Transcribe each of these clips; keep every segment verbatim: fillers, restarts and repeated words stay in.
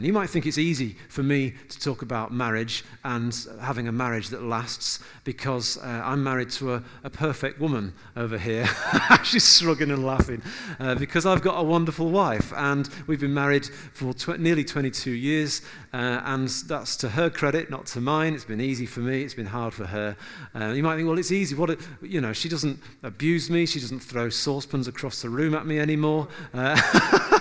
You might think it's easy for me to talk about marriage and having a marriage that lasts because uh, I'm married to a, a perfect woman over here. She's shrugging and laughing uh, because I've got a wonderful wife and we've been married for tw- nearly twenty-two years uh, and that's to her credit, not to mine. It's been easy for me. It's been hard for her. Uh, you might think, well, it's easy. What it, you know, she doesn't abuse me. She doesn't throw saucepans across the room at me anymore. Uh,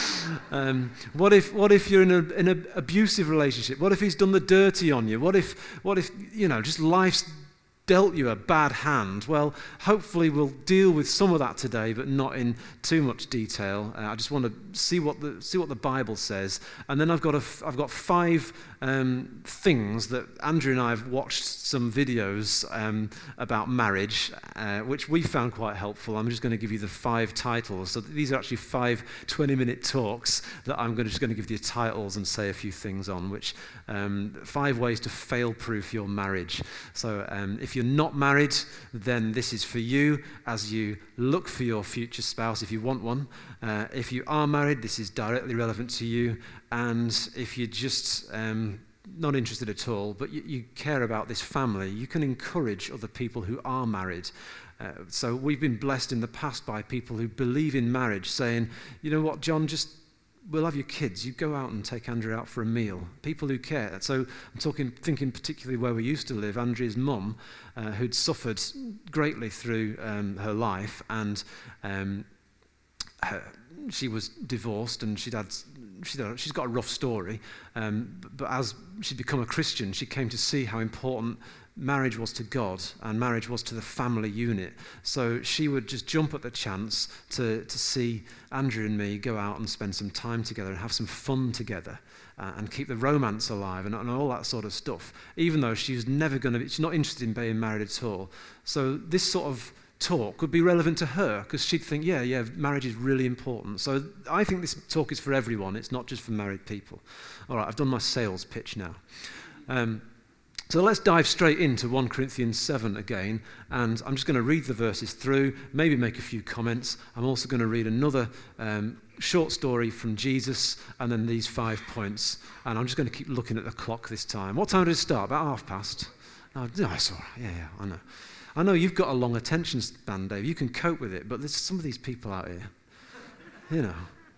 Um, what if what if you're in, a, in an abusive relationship? What if he's done the dirty on you? What if what if you know just life's dealt you a bad hand? Well, hopefully we'll deal with some of that today, but not in too much detail. Uh, I just want to see what the see what the Bible says, and then I've got a I've got five um, things that Andrew and I have watched some videos um, about marriage, uh, which we found quite helpful. I'm just going to give you the five titles. So these are actually five twenty-minute talks that I'm going to, just going to give you titles and say a few things on, which um, five ways to fail-proof your marriage. So um, if you're not married, then this is for you as you look for your future spouse, if you want one. Uh, if you are married, this is directly relevant to you. And if you're just um, not interested at all, but you, you care about this family, you can encourage other people who are married. Uh, so we've been blessed in the past by people who believe in marriage, saying, you know what, John, just we'll have your kids. You go out and take Andrea out for a meal. People who care. So I'm talking, thinking particularly where we used to live. Andrea's mum, uh, who'd suffered greatly through um, her life, and um, her, she was divorced, and she'd had, she'd had, she's got a rough story. Um, but, but as she'd become a Christian, she came to see how important marriage was to God and marriage was to the family unit. So she would just jump at the chance to, to see Andrew and me go out and spend some time together and have some fun together uh, and keep the romance alive and, and all that sort of stuff, even though she's never going to, she's not interested in being married at all. So this sort of talk would be relevant to her because she'd think, yeah, yeah, marriage is really important. So I think this talk is for everyone. It's not just for married people. All right, I've done my sales pitch now. Um, So let's dive straight into First Corinthians seven again, and I'm just going to read the verses through, maybe make a few comments. I'm also going to read another um, short story from Jesus, and then these five points. And I'm just going to keep looking at the clock this time. What time did it start? About half past? Oh, no, it's all right. Yeah, yeah, I know. I know you've got a long attention span, Dave. You can cope with it, but there's some of these people out here, you know.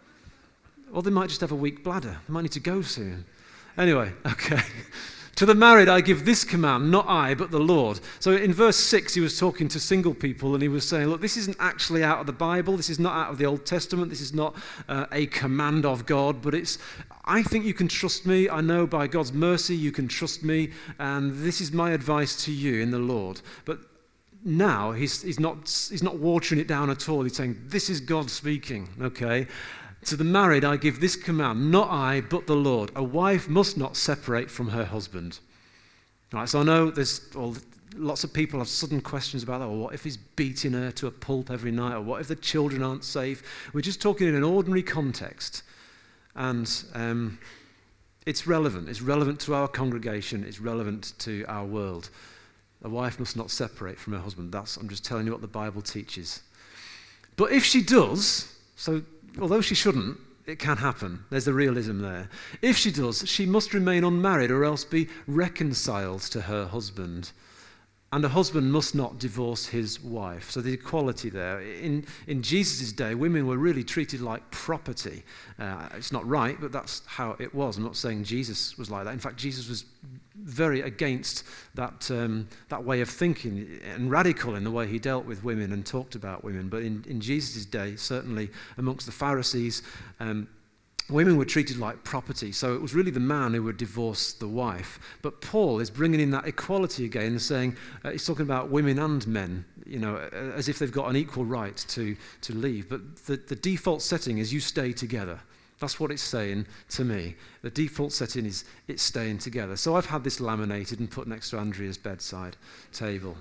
Or they might just have a weak bladder. They might need to go soon. Anyway, okay. To the married I give this command, not I, but the Lord. So in verse six, he was talking to single people, and he was saying, look, this isn't actually out of the Bible. This is not out of the Old Testament. This is not uh, a command of God, but it's, I think you can trust me. I know by God's mercy you can trust me, and this is my advice to you in the Lord. But now he's, he's not he's not watering it down at all. He's saying, this is God speaking, okay? To the married I give this command, not I, but the Lord. A wife must not separate from her husband. All right, so I know there's well, lots of people have sudden questions about that. Well, what if he's beating her to a pulp every night? Or what if the children aren't safe? We're just talking in an ordinary context. And um, it's relevant. It's relevant to our congregation. It's relevant to our world. A wife must not separate from her husband. That's, I'm just telling you what the Bible teaches. But if she does, so although she shouldn't, it can happen. There's the realism there. If she does, she must remain unmarried or else be reconciled to her husband. And a husband must not divorce his wife. So the equality there. In, in Jesus' day, women were really treated like property. Uh, it's not right, but that's how it was. I'm not saying Jesus was like that. In fact, Jesus was very against that um, that way of thinking and radical in the way he dealt with women and talked about women. But in, in Jesus' day, certainly amongst the Pharisees, um, women were treated like property. So it was really the man who would divorce the wife. But Paul is bringing in that equality again and saying, uh, he's talking about women and men, you know, as if they've got an equal right to, to leave. But the, the default setting is you stay together. That's what it's saying to me. The default setting is it's staying together. So I've had this laminated and put next to Andrea's bedside table.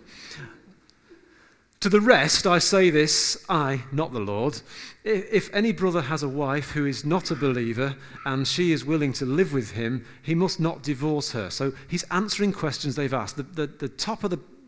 To the rest, I say this, I, not the Lord. If any brother has a wife who is not a believer and she is willing to live with him, he must not divorce her. So he's answering questions they've asked. The, the, the top of the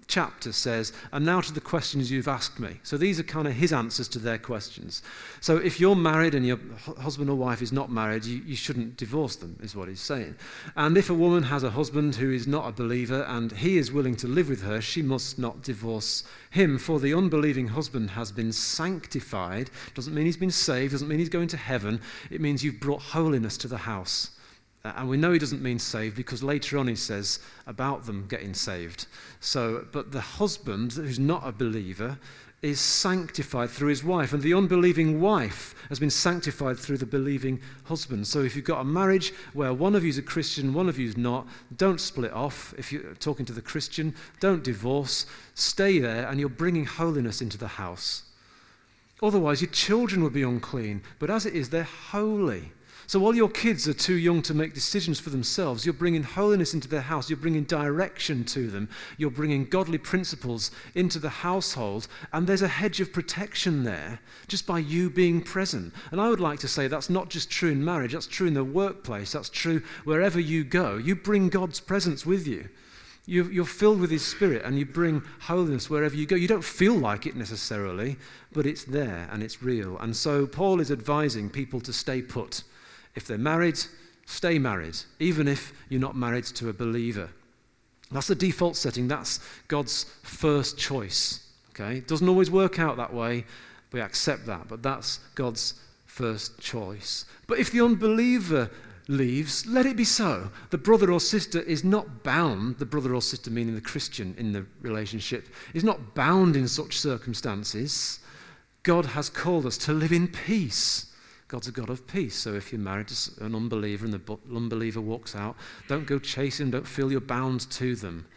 chapter says, and now to the questions you've asked me. So these are kind of his answers to their questions. So if you're married and your husband or wife is not married, you, you shouldn't divorce them, is what he's saying. And if a woman has a husband who is not a believer and he is willing to live with her, she must not divorce him. For the unbelieving husband has been sanctified. Doesn't mean he's been saved, doesn't mean he's going to heaven. It means you've brought holiness to the house. Uh, and we know he doesn't mean saved because later on he says about them getting saved. So, but the husband who's not a believer is sanctified through his wife, and the unbelieving wife has been sanctified through the believing husband. So if you've got a marriage where one of you is a Christian, one of you is not, don't split off. If you're talking to the Christian, don't divorce. Stay there, and you're bringing holiness into the house. Otherwise, your children will be unclean, but as it is, they're holy. So while your kids are too young to make decisions for themselves, you're bringing holiness into their house, you're bringing direction to them, you're bringing godly principles into the household, and there's a hedge of protection there just by you being present. And I would like to say that's not just true in marriage, that's true in the workplace, that's true wherever you go. You bring God's presence with you. You're filled with his Spirit, and you bring holiness wherever you go. You don't feel like it necessarily, but it's there and it's real. And so Paul is advising people to stay put. If they're married, stay married, even if you're not married to a believer. That's the default setting. That's God's first choice. Okay? It doesn't always work out that way. We accept that, but that's God's first choice. But if the unbeliever leaves, let it be so. The brother or sister is not bound, the brother or sister meaning the Christian in the relationship, is not bound in such circumstances. God has called us to live in peace. God's a God of peace. So if you're married to an unbeliever and the unbeliever walks out, don't go chasing them, don't feel you're bound to them.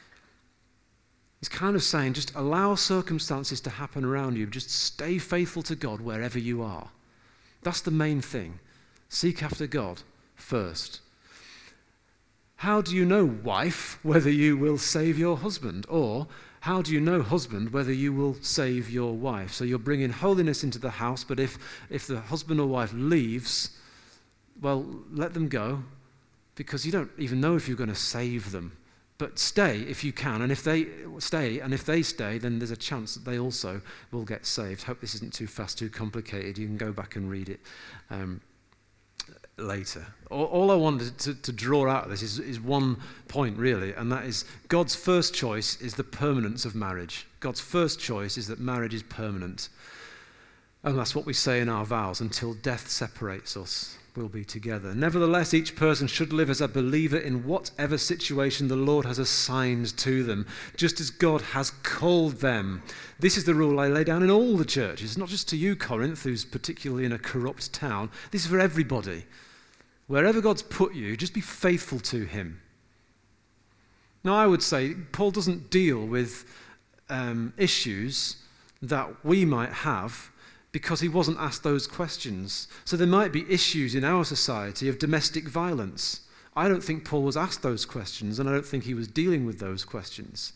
He's kind of saying just allow circumstances to happen around you. Just stay faithful to God wherever you are. That's the main thing. Seek after God first. How do you know, wife, whether you will save your husband? Or how do you know, husband, whether you will save your wife? So you're bringing holiness into the house, but if, if the husband or wife leaves, well, let them go, because you don't even know if you're going to save them. But stay if you can, and if they stay, and if they stay, then there's a chance that they also will get saved. Hope this isn't too fast, too complicated. You can go back and read it um, later. All, all I wanted to, to draw out of this is, is one point, really, and that is God's first choice is the permanence of marriage. God's first choice is that marriage is permanent. And that's what we say in our vows, until death separates us, we'll be together. Nevertheless, each person should live as a believer in whatever situation the Lord has assigned to them, just as God has called them. This is the rule I lay down in all the churches, not just to you, Corinth, who's particularly in a corrupt town. This is for everybody. Wherever God's put you, just be faithful to him. Now, I would say Paul doesn't deal with um, issues that we might have because he wasn't asked those questions. So there might be issues in our society of domestic violence. I don't think Paul was asked those questions, and I don't think he was dealing with those questions.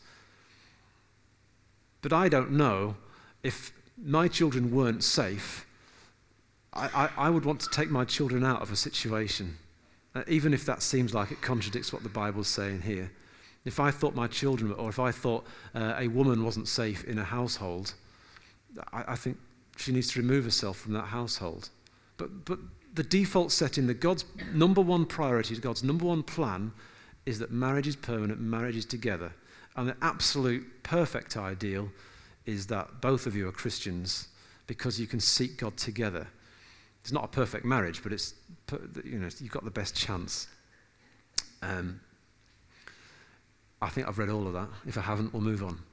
But I don't know if my children weren't safe, I, I, I would want to take my children out of a situation, uh, even if that seems like it contradicts what the Bible's saying here. If I thought my children, or if I thought uh, a woman wasn't safe in a household, I, I think she needs to remove herself from that household. But but the default setting, the God's number one priority, God's number one plan, is that marriage is permanent, marriage is together. And the absolute perfect ideal is that both of you are Christians because you can seek God together. It's not a perfect marriage, but it's, you know, you've got the best chance. Um, I think I've read all of that. If I haven't, we'll move on.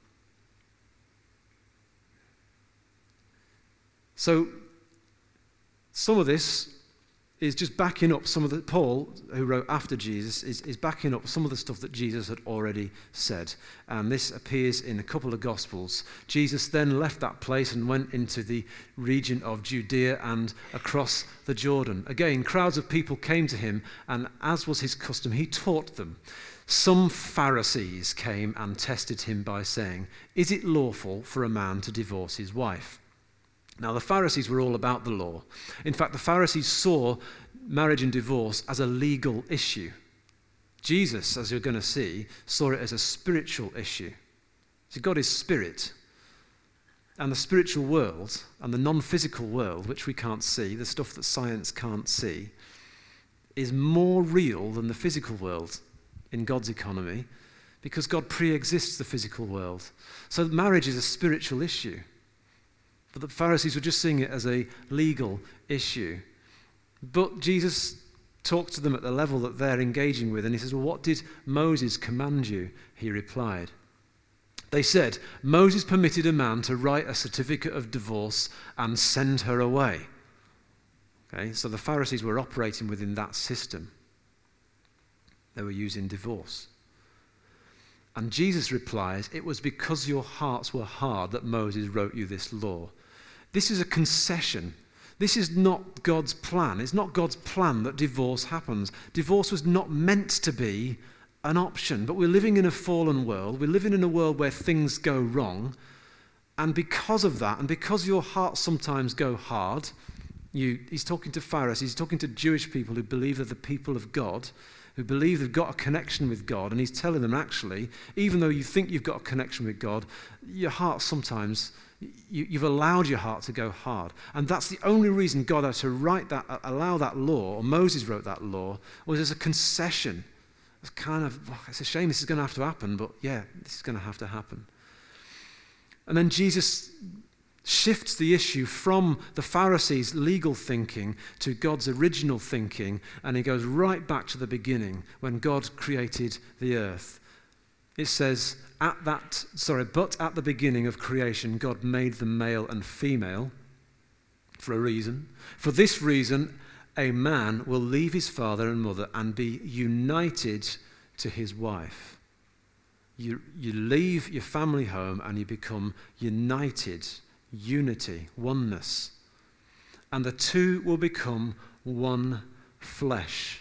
So, some of this is just backing up some of the, Paul, who wrote after Jesus, is, is backing up some of the stuff that Jesus had already said. And this appears in a couple of Gospels. Jesus then left that place and went into the region of Judea and across the Jordan. Again, crowds of people came to him, and as was his custom, he taught them. Some Pharisees came and tested him by saying, "Is it lawful for a man to divorce his wife?" Now, the Pharisees were all about the law. In fact, the Pharisees saw marriage and divorce as a legal issue. Jesus, as you're going to see, saw it as a spiritual issue. See, God is spirit. And the spiritual world and the non-physical world, which we can't see, the stuff that science can't see, is more real than the physical world in God's economy, because God pre-exists the physical world. So marriage is a spiritual issue. But the Pharisees were just seeing it as a legal issue. But Jesus talked to them at the level that they're engaging with, and he says, well, what did Moses command you? He replied. They said, Moses permitted a man to write a certificate of divorce and send her away. Okay, so the Pharisees were operating within that system. They were using divorce. And Jesus replies, it was because your hearts were hard that Moses wrote you this law. This is a concession. This is not God's plan. It's not God's plan that divorce happens. Divorce was not meant to be an option, but we're living in a fallen world. We're living in a world where things go wrong. And because of that, and because your hearts sometimes go hard, you, he's talking to Pharisees, he's talking to Jewish people who believe they're the people of God, who believe they've got a connection with God, and he's telling them, actually, even though you think you've got a connection with God, your heart sometimes, you, you've allowed your heart to go hard. And that's the only reason God had to write that, allow that law, or Moses wrote that law, was as a concession. It's kind of, it's a shame this is going to have to happen, but yeah, this is going to have to happen. And then Jesus shifts the issue from the Pharisees' legal thinking to God's original thinking, and he goes right back to the beginning when God created the earth. It says, at that, sorry, but at the beginning of creation, God made them male and female for a reason. For this reason, a man will leave his father and mother and be united to his wife. You, you leave your family home and you become united. Unity, oneness. And the two will become one flesh.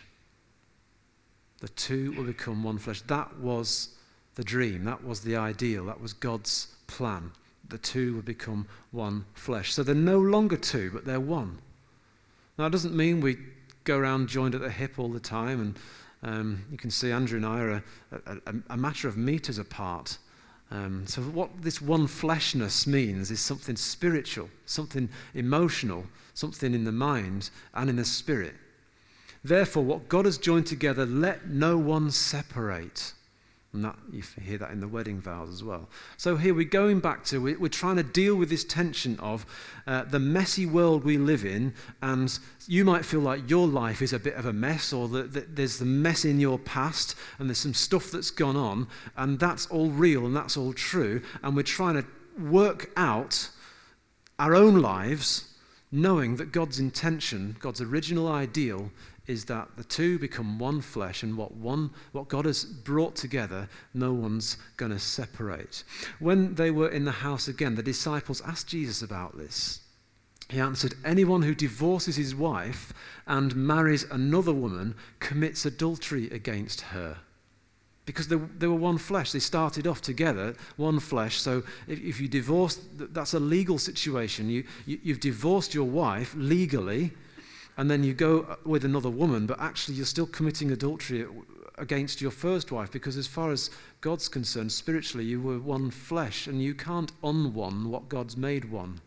The two will become one flesh. That was the dream. That was the ideal. That was God's plan. The two will become one flesh. So they're no longer two, but they're one. Now, it doesn't mean we go around joined at the hip all the time. And um, you can see Andrew and I are a, a, a matter of meters apart. Um, so what this one fleshness means is something spiritual, something emotional, something in the mind and in the spirit. Therefore, what God has joined together, let no one separate. And that, you hear that in the wedding vows as well. So here we're going back to, we're trying to deal with this tension of uh, the messy world we live in, and you might feel like your life is a bit of a mess, or that, that there's the mess in your past, and there's some stuff that's gone on, and that's all real and that's all true, and we're trying to work out our own lives, knowing that God's intention, God's original ideal, is that the two become one flesh, and what one, what God has brought together, no one's going to separate. When they were in the house again, the disciples asked Jesus about this. He answered, anyone who divorces his wife and marries another woman commits adultery against her. Because they, they were one flesh. They started off together, one flesh. So if, if you divorce, that's a legal situation. You, you, you've divorced your wife legally, and then you go with another woman, but actually you're still committing adultery against your first wife, because as far as God's concerned, spiritually, you were one flesh, and you can't un-one what God's made one.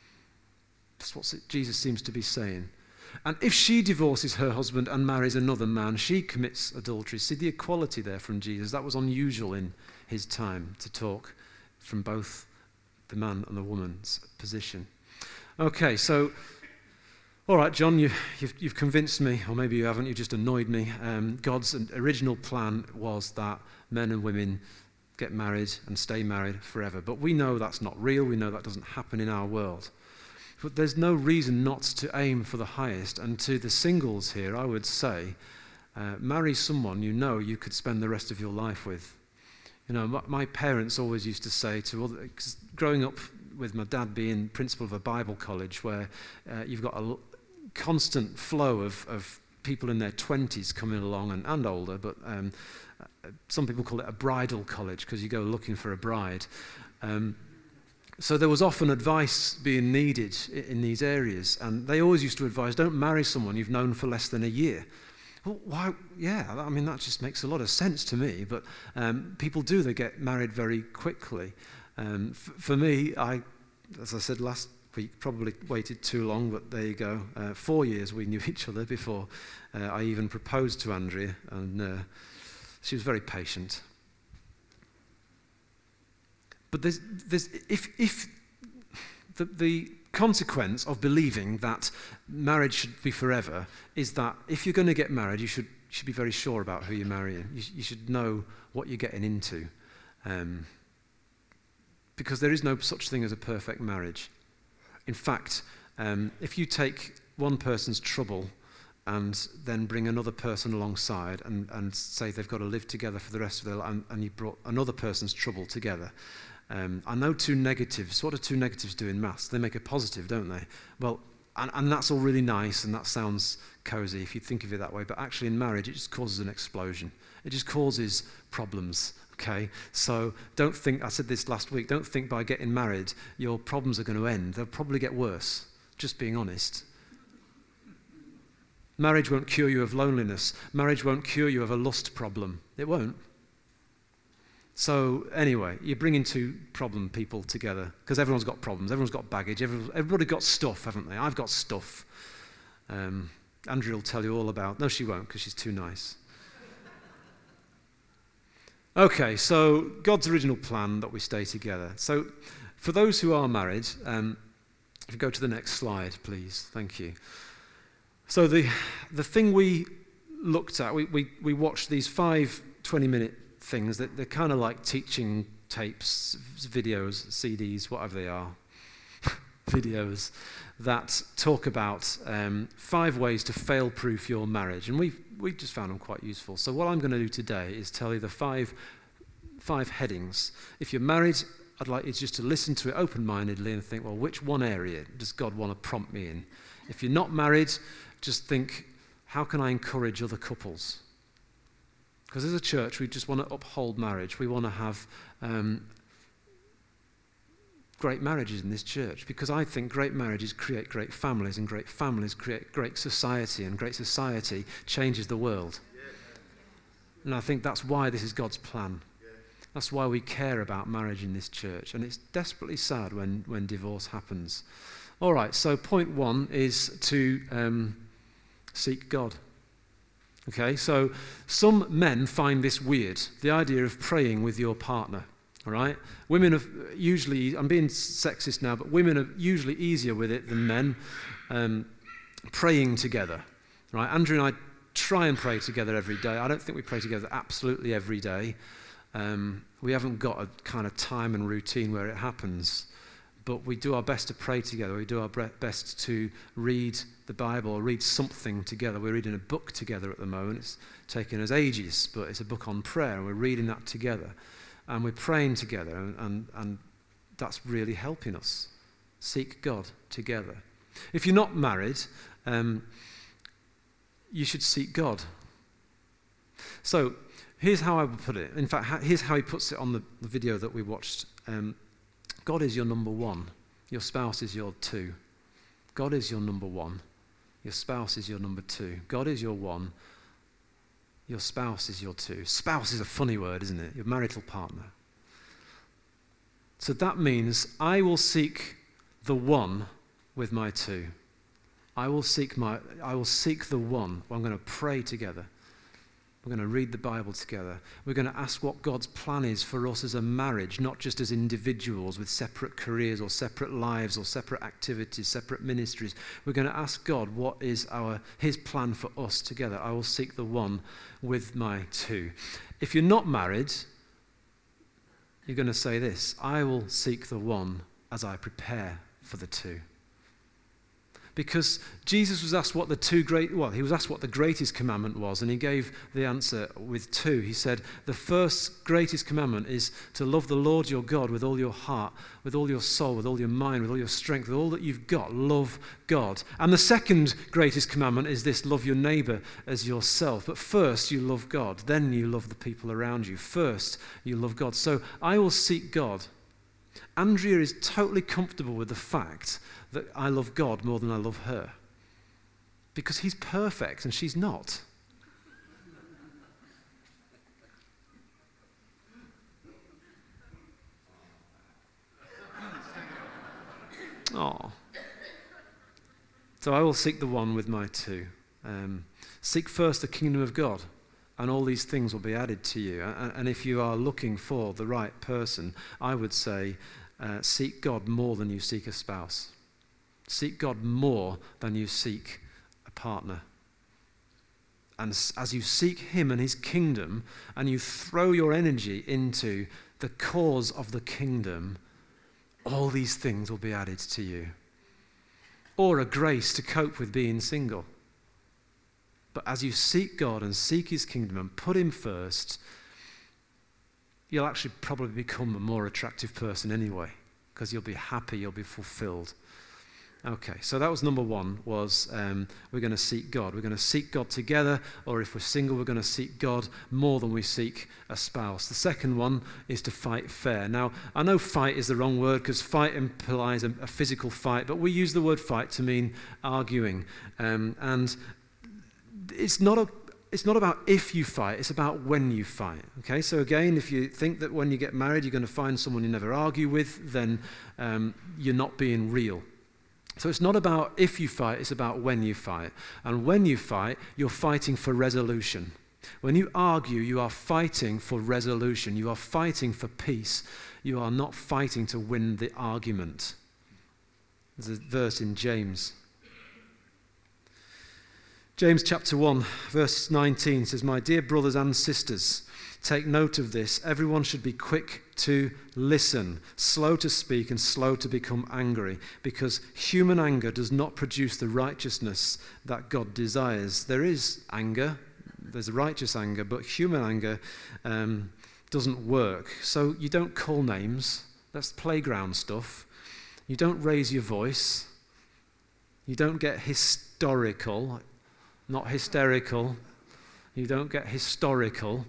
That's what Jesus seems to be saying. And if she divorces her husband and marries another man, she commits adultery. See the equality there from Jesus. That was unusual in his time, to talk from both the man and the woman's position. Okay, so... All right, John, you, you've, you've convinced me, or maybe you haven't, you just annoyed me. Um, God's original plan was that men and women get married and stay married forever. But we know that's not real. We know that doesn't happen in our world. But there's no reason not to aim for the highest. And to the singles here, I would say, uh, marry someone you know you could spend the rest of your life with. You know, my, my parents always used to say to other, cause growing up with my dad being principal of a Bible college where uh, you've got a constant flow of, of people in their twenties coming along, and, and older, but um, uh, some people call it a bridal college because you go looking for a bride. Um, so there was often advice being needed in, in these areas, and they always used to advise, don't marry someone you've known for less than a year. Well, why? Yeah, I mean, that just makes a lot of sense to me. But um, people do, they get married very quickly. Um, f- for me, I, as I said last week, probably waited too long, but there you go. Uh, four years we knew each other before uh, I even proposed to Andrea, and uh, she was very patient. But there's, there's, if, if the, the consequence of believing that marriage should be forever is that if you're going to get married, you should, should be very sure about who you're marrying. You, you should know what you're getting into. Um, because there is no such thing as a perfect marriage. In fact, um, if you take one person's trouble and then bring another person alongside and, and say they've got to live together for the rest of their life, and, and you brought another person's trouble together, Um, I know two negatives. What do two negatives do in maths? They make a positive, don't they? Well, and, and that's all really nice, and that sounds cozy if you think of it that way, but actually in marriage, it just causes an explosion. It just causes problems, okay? So don't think, I said this last week, don't think by getting married, your problems are going to end. They'll probably get worse, just being honest. Marriage won't cure you of loneliness. Marriage won't cure you of a lust problem. It won't. So anyway, you're bringing two problem people together because everyone's got problems, everyone's got baggage, everyone, everybody got stuff, haven't they? I've got stuff. Um, Andrea will tell you all about, no she won't because she's too nice. Okay, so God's original plan that we stay together. So for those who are married, um, if you go to the next slide, please, thank you. So the the thing we looked at, we, we, we watched these five twenty-minute things that they're kind of like teaching tapes, videos, C Ds, whatever they are, videos that talk about um, five ways to fail-proof your marriage, and we we just found them quite useful. So what I'm going to do today is tell you the five five headings. If you're married, I'd like you just to listen to it open-mindedly and think, well, which one area does God want to prompt me in? If you're not married, just think, how can I encourage other couples? Because as a church, we just want to uphold marriage. We want to have um, great marriages in this church, because I think great marriages create great families, and great families create great society, and great society changes the world. And I think that's why this is God's plan. That's why we care about marriage in this church. And it's desperately sad when, when divorce happens. All right, so point one is to um, seek God. Okay, so some men find this weird, the idea of praying with your partner, all right? Women are usually, I'm being sexist now, but women are usually easier with it than men, um, praying together, right? Andrew and I try and pray together every day. I don't think we pray together absolutely every day. Um, we haven't got a kind of time and routine where it happens, but we do our best to pray together. We do our best to read the Bible or read something together. We're reading a book together at the moment. It's taken us ages, but it's a book on prayer, and we're reading that together. And we're praying together, and, and, and that's really helping us seek God together. If you're not married, um, you should seek God. So here's how I would put it. In fact, here's how he puts it on the, the video that we watched. Um, God is your number one. Your spouse is your two. God is your number one. Your spouse is your number two. God is your one. Your spouse is your two. Spouse is a funny word, isn't it? Your marital partner. So that means I will seek the one with my two. I will seek my. I will seek the one. I'm going to pray together. We're going to read the Bible together. We're going to ask what God's plan is for us as a marriage, not just as individuals with separate careers or separate lives or separate activities, separate ministries. We're going to ask God what is our his plan for us together. I will seek the one with my two. If you're not married, you're going to say this: I will seek the one as I prepare for the two. Because Jesus was asked what the two great, well, he was asked what the greatest commandment was, and he gave the answer with two. He said, the first greatest commandment is to love the Lord your God with all your heart, with all your soul, with all your mind, with all your strength, with all that you've got. Love God. And the second greatest commandment is this: love your neighbor as yourself. But first you love God, then you love the people around you. First you love God. So I will seek God. Andrea is totally comfortable with the fact that I love God more than I love her, because he's perfect and she's not. So I will seek the one with my two. Um, seek first the kingdom of God, and all these things will be added to you. And, and if you are looking for the right person, I would say uh, seek God more than you seek a spouse. Seek God more than you seek a partner. And as you seek him and his kingdom, and you throw your energy into the cause of the kingdom, all these things will be added to you. Or a grace to cope with being single. But as you seek God and seek his kingdom and put him first, you'll actually probably become a more attractive person anyway, because you'll be happy, you'll be fulfilled. Okay, so that was number one, was um, we're going to seek God. We're going to seek God together, or if we're single, we're going to seek God more than we seek a spouse. The second one is to fight fair. Now, I know fight is the wrong word, because fight implies a, a physical fight, but we use the word fight to mean arguing. Um, and it's not a It's not about if you fight, it's about when you fight. Okay, so again, if you think that when you get married you're going to find someone you never argue with, then um, you're not being real. So it's not about if you fight, it's about when you fight. And when you fight, you're fighting for resolution. When you argue, you are fighting for resolution. You are fighting for peace. You are not fighting to win the argument. There's a verse in James. James chapter one, verse nineteen says, "My dear brothers and sisters, take note of this. Everyone should be quick to listen, slow to speak, and slow to become angry, because human anger does not produce the righteousness that God desires." There is anger, there's righteous anger, but human anger um, doesn't work. So you don't call names. That's playground stuff. You don't raise your voice. You don't get historical, not hysterical. You don't get historical.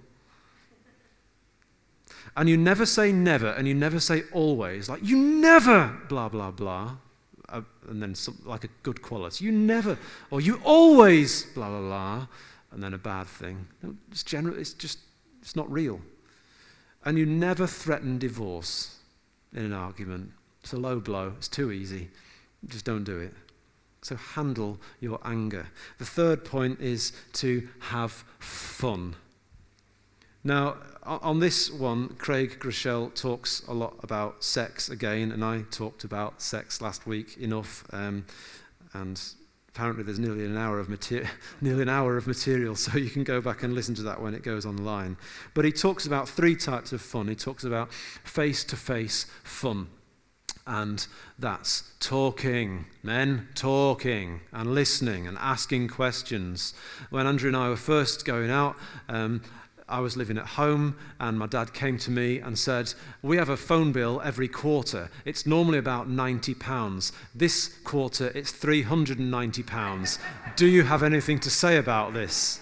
And you never say never, and you never say always. Like, you never, blah, blah, blah. Uh, and then some, like a good quality. You never, or you always, blah, blah, blah. And then a bad thing. No, it's general, it's just, it's not real. And you never threaten divorce in an argument. It's a low blow. It's too easy. Just don't do it. So handle your anger. The third point is to have fun. Now, on this one, Craig Groeschel talks a lot about sex again, and I talked about sex last week enough, um, and apparently there's nearly an hour of material, nearly an hour of material, so you can go back and listen to that when it goes online. But he talks about three types of fun. He talks about face-to-face fun. And that's talking, men talking and listening and asking questions. When Andrew and I were first going out, um, I was living at home, and my dad came to me and said, "We have a phone bill every quarter. It's normally about ninety pounds. This quarter, it's three hundred ninety pounds. Do you have anything to say about this?"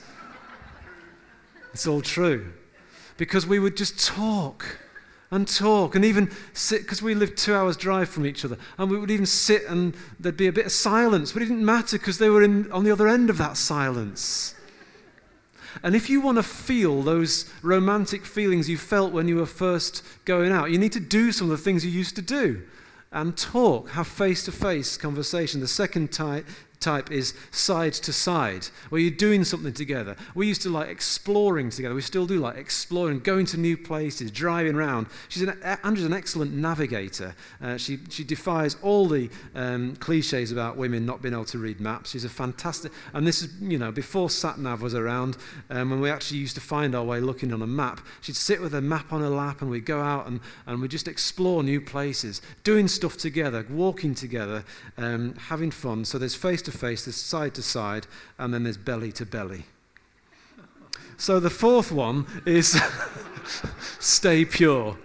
It's all true. Because we would just talk and talk and even sit, because we lived two hours drive from each other, and we would even sit and there'd be a bit of silence, but it didn't matter because they were in, on the other end of that silence. And if you want to feel those romantic feelings you felt when you were first going out, you need to do some of the things you used to do and talk, have face-to-face conversation. The second type type is side to side, where you're doing something together. We used to like exploring together. We still do like exploring, going to new places, driving around. She's an, Andrew's an excellent navigator. Uh, she she defies all the um, cliches about women not being able to read maps. She's a fantastic, and this is, you know, before sat-nav was around, um, when we actually used to find our way looking on a map. She'd sit with a map on her lap, and we'd go out and, and we'd just explore new places, doing stuff together, walking together, um, having fun. So there's face-to-face, there's side to side, and then there's belly to belly. So the fourth one is stay pure.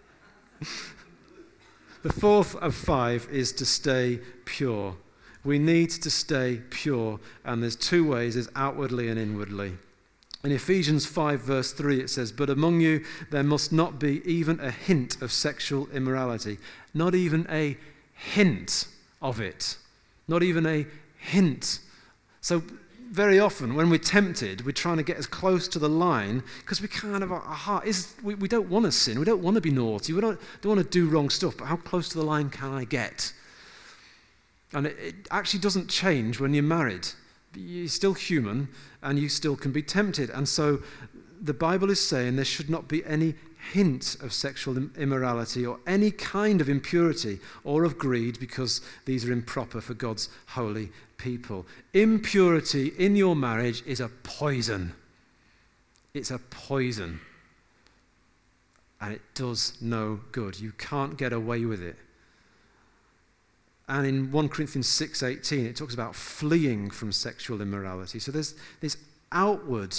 The fourth of five is to stay pure. We need to stay pure, and there's two ways: there's outwardly and inwardly. In Ephesians five verse three it says, "But among you there must not be even a hint of sexual immorality." Not even a hint of it. Not even a hint. So very often when we're tempted, we're trying to get as close to the line because we kind of, our heart is, we, we don't want to sin, we don't want to be naughty, we don't, don't want to do wrong stuff, but how close to the line can I get? And it, it actually doesn't change when you're married. You're still human, and you still can be tempted. And so the Bible is saying there should not be any hint of sexual immorality or any kind of impurity or of greed, because these are improper for God's holy people. Impurity in your marriage is a poison. It's a poison. And it does no good. You can't get away with it. And in First Corinthians six eighteen, it talks about fleeing from sexual immorality. So there's this outward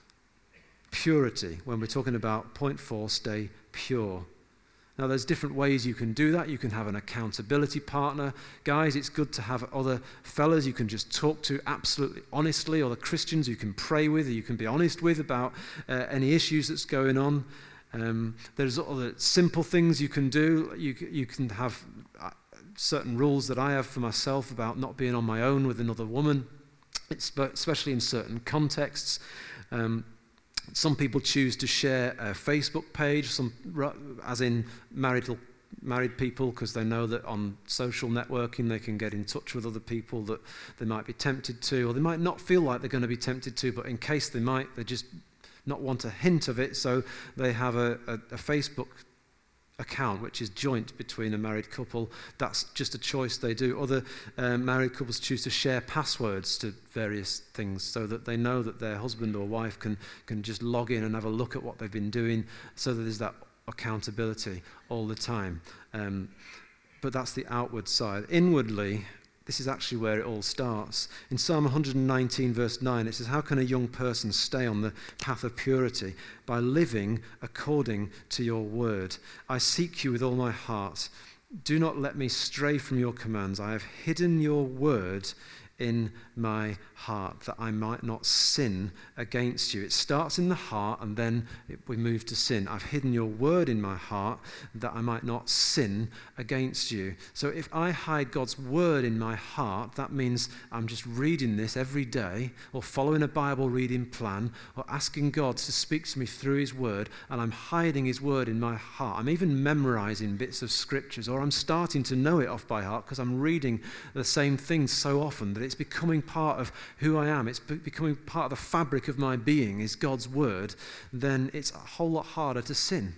purity when we're talking about point four, stay pure. Now, there's different ways you can do that. You can have an accountability partner. Guys, it's good to have other fellas you can just talk to absolutely honestly, or the Christians you can pray with, or you can be honest with about uh, any issues that's going on. Um, there's other simple things you can do. You, you can have uh, certain rules that I have for myself about not being on my own with another woman, it's, especially in certain contexts. Um, Some people choose to share a Facebook page, some, as in married, married people, because they know that on social networking they can get in touch with other people that they might be tempted to, or they might not feel like they're going to be tempted to, but in case they might, they just not want a hint of it, so they have a, a, a Facebook account which is joint between a married couple. That's just a choice they do. Other uh, married couples choose to share passwords to various things so that they know that their husband or wife can can just log in and have a look at what they've been doing, so that there's that accountability all the time. Um, but that's the outward side. Inwardly, this is actually where it all starts. In Psalm one nineteen, verse nine, it says, "How can a young person stay on the path of purity? By living according to your word. I seek you with all my heart. Do not let me stray from your commands. I have hidden your word in my heart, that I might not sin against you." It starts in the heart, and then it, we move to sin. I've hidden your word in my heart, that I might not sin against you. So if I hide God's word in my heart, that means I'm just reading this every day, or following a Bible reading plan, or asking God to speak to me through his word, and I'm hiding his word in my heart. I'm even memorizing bits of scriptures, or I'm starting to know it off by heart because I'm reading the same things so often that it's becoming part of who I am. It's becoming part of the fabric of my being is God's word. Then it's a whole lot harder to sin.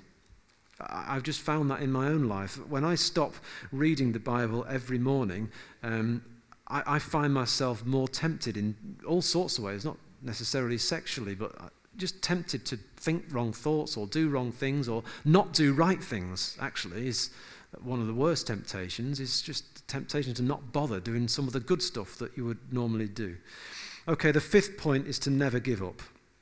I've just found that in my own life. When I stop reading the Bible every morning, um, I, I find myself more tempted in all sorts of ways, not necessarily sexually, but just tempted to think wrong thoughts or do wrong things or not do right things, actually, is one of the worst temptations. Is just the temptation to not bother doing some of the good stuff that you would normally do. Okay, the fifth point is to never give up.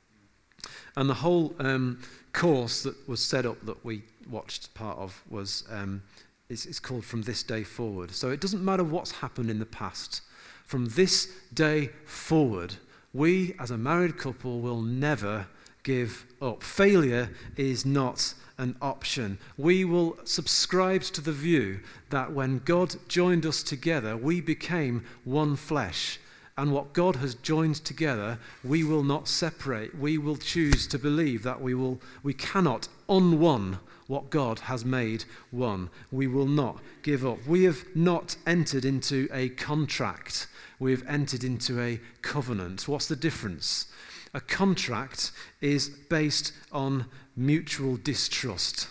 And the whole um, course that was set up that we watched part of was um, is, is called From This Day Forward. So it doesn't matter what's happened in the past. From this day forward, we as a married couple will never give up. Failure is not an option. We will subscribe to the view that when God joined us together, we became one flesh. And what God has joined together, we will not separate. We will choose to believe that we will, we cannot unone what God has made one. We will not give up. We have not entered into a contract. We have entered into a covenant. What's the difference? A contract is based on mutual distrust.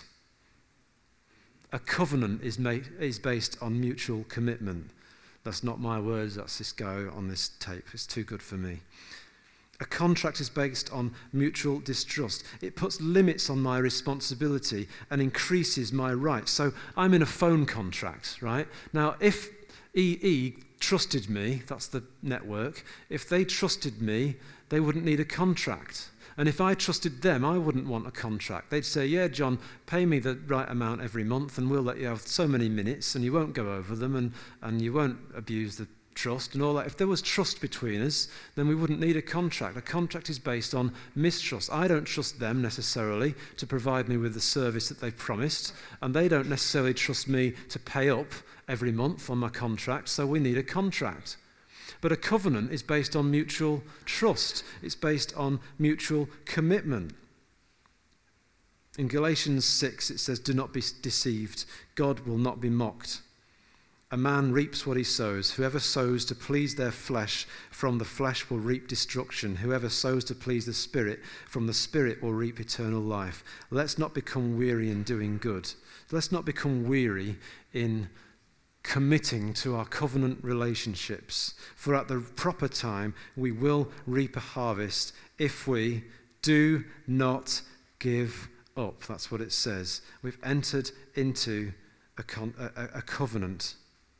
A covenant is made, is based on mutual commitment. That's not my words, that's this guy on this tape. It's too good for me. A contract is based on mutual distrust. It puts limits on my responsibility and increases my rights. So I'm in a phone contract, right? Now, if E E trusted me, that's the network, if they trusted me, they wouldn't need a contract. And if I trusted them, I wouldn't want a contract. They'd say, yeah, John, pay me the right amount every month and we'll let you have so many minutes and you won't go over them and, and you won't abuse the trust and all that. If there was trust between us, then we wouldn't need a contract. A contract is based on mistrust. I don't trust them necessarily to provide me with the service that they've promised, and they don't necessarily trust me to pay up every month on my contract, so we need a contract. But a covenant is based on mutual trust. It's based on mutual commitment. In Galatians six, it says, "Do not be deceived. God will not be mocked. A man reaps what he sows. Whoever sows to please their flesh, from the flesh will reap destruction. Whoever sows to please the Spirit, from the Spirit will reap eternal life. Let's not become weary in doing good. Let's not become weary in committing to our covenant relationships. For at the proper time, we will reap a harvest if we do not give up. That's what it says. We've entered into a, con- a, a covenant.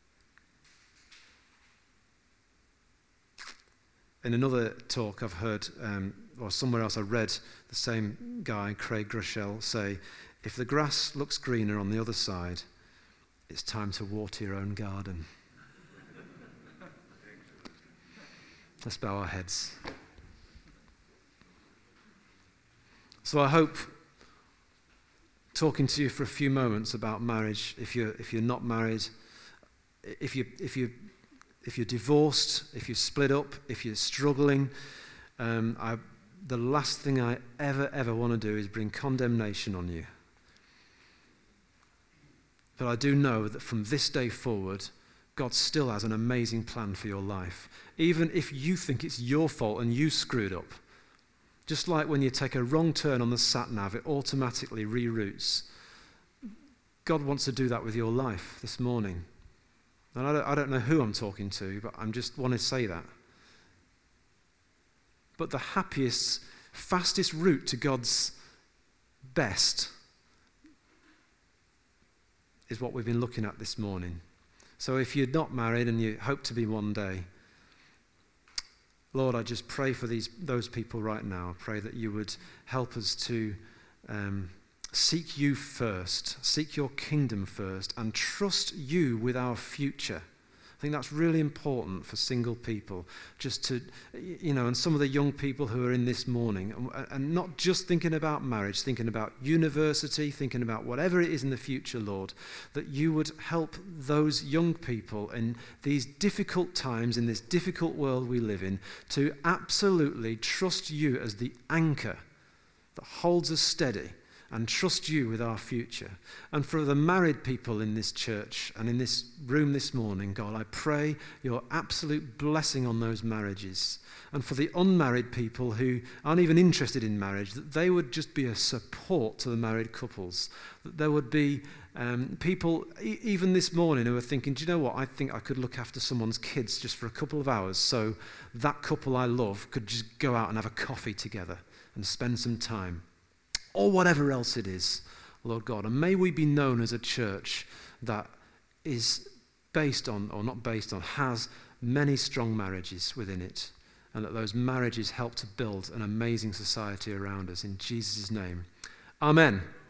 In another talk I've heard, um, or somewhere else I read, the same guy, Craig Groeschel, say, if the grass looks greener on the other side, it's time to water your own garden. Let's bow our heads. So I hope, talking to you for a few moments about marriage, if you're if you're not married, if you if you if you're divorced, if you're split up, if you're struggling, um, I, the last thing I ever ever want to do is bring condemnation on you. But I do know that from this day forward, God still has an amazing plan for your life. Even if you think it's your fault and you screwed up. Just like when you take a wrong turn on the sat-nav, it automatically reroutes. God wants to do that with your life this morning. And I don't, I don't know who I'm talking to, but I just want to say that. But the happiest, fastest route to God's best is what we've been looking at this morning. So if you're not married and you hope to be one day, Lord, I just pray for these those people right now. I pray that you would help us to um, seek you first, seek your kingdom first, and trust you with our future. I think that's really important for single people, just to, you know, and some of the young people who are in this morning, and, and not just thinking about marriage, thinking about university, thinking about whatever it is in the future, Lord, that you would help those young people in these difficult times, in this difficult world we live in, to absolutely trust you as the anchor that holds us steady, and trust you with our future. And for the married people in this church and in this room this morning, God, I pray your absolute blessing on those marriages. And for the unmarried people who aren't even interested in marriage, that they would just be a support to the married couples. That there would be um, people, e- even this morning, who are thinking, do you know what, I think I could look after someone's kids just for a couple of hours, so that couple I love could just go out and have a coffee together and spend some time. Or whatever else it is, Lord God. And may we be known as a church that is based on, or not based on, has many strong marriages within it. And that those marriages help to build an amazing society around us. In Jesus' name. Amen.